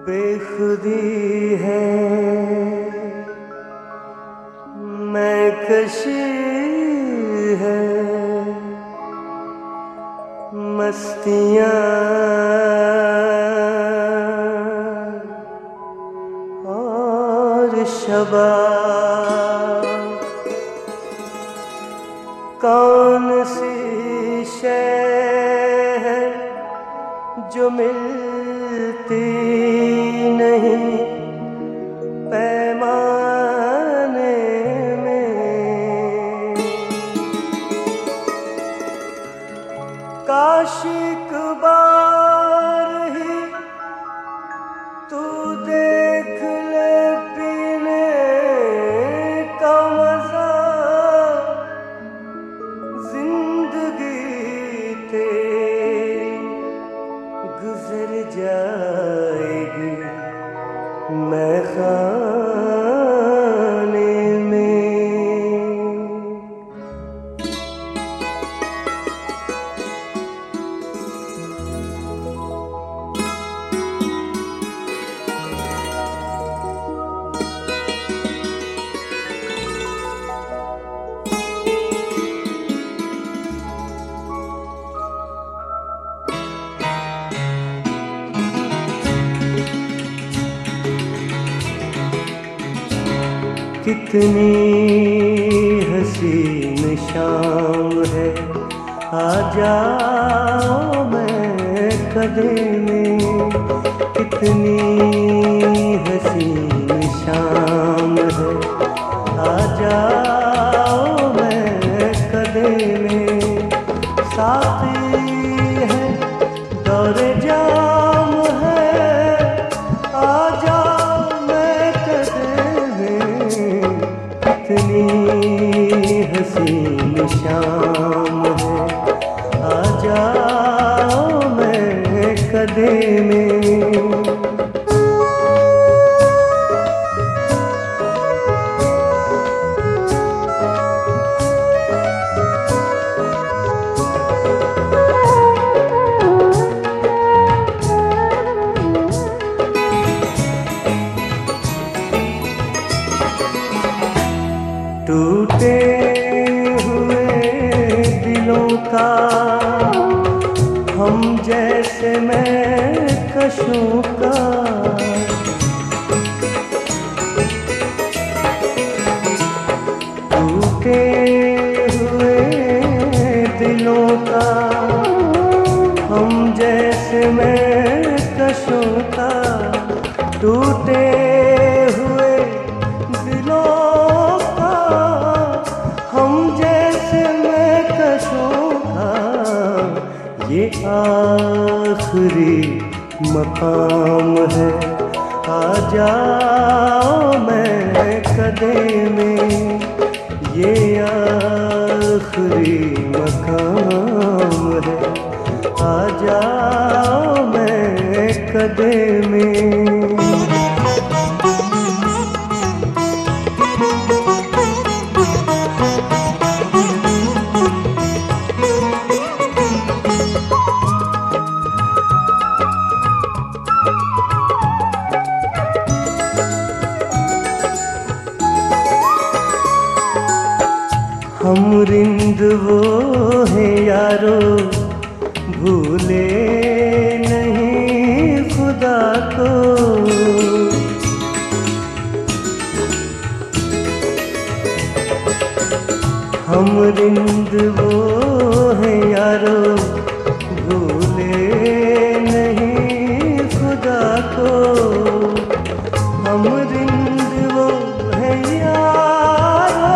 बेखुदी है मैं कशी है मस्तियाँ और शबाब कौन सी शय है जो मिलती नहीं पैमाने में। काश एक बार ही तू देख ले पीने का मजा जिंदगी तेरी गुजर जाएगी मैं खाने में। कितनी हसीन शाम है आ जाओ मैं कदे में। कितनी हसीन शाम है आ जाओ मैं कदे में। साथी है दौरे जाम है आ जाओ मैं कदे में। कितनी हसीन शाम है आ जाओ मैं कदे में। टूटे हुए दिलों का हम जैसे मैं कशों का। टूटे हुए दिलों का हम जैसे मैं कशों का। टूटे हुए दिलों ये आखिरी मकाम है आ जाओ मैं कदे में। ये आखिरी मकाम है आ जाओ मैं कदे में। हम रिंद वो हैं यारो भूले नहीं खुदा को। हम रिंद वो हैं यारो भूले नहीं खुदा को। हम रिंद वो हैं यारो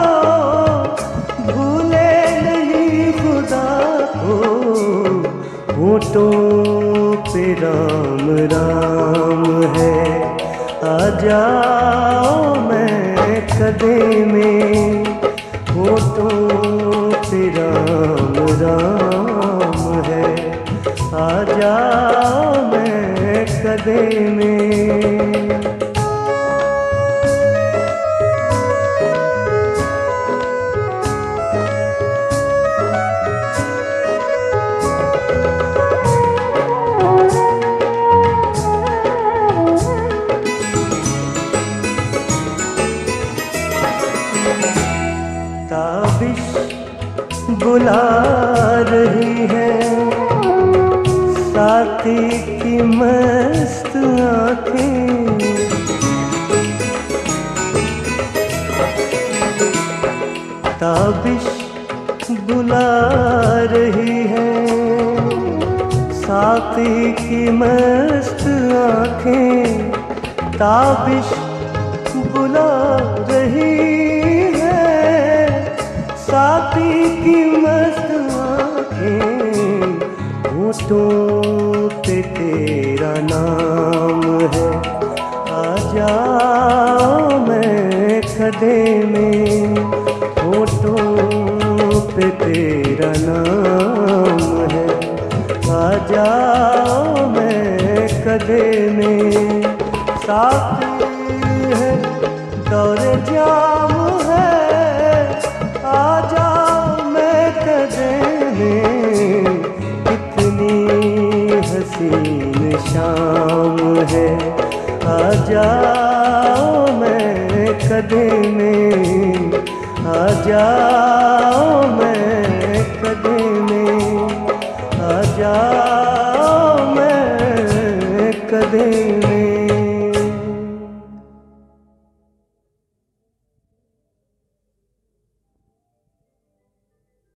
भूले नहीं खुदा को। होठों पे राम राम है आ जाओ मैं कदे में। होठों पे राम राम है आ जाओ मैं कदे में। बुला रही है साथी की मस्त आँखें। ताबिश बुला रही है साथी की मस्त आँखें। ताबिश बुला रही है साथी की मस्त आँखें। होठों पे तेरा नाम है, आ जाओ मैं कदे में। होठों पे तेरा नाम है, आ जाओ मैं कदे में। साथ है दौरे जाम है, आ जाओ मैं कदे में। कितनी हसीन शाम है, आ जाओ मैं कदे में। आ जाओ मैं कदे में, आ जाओ।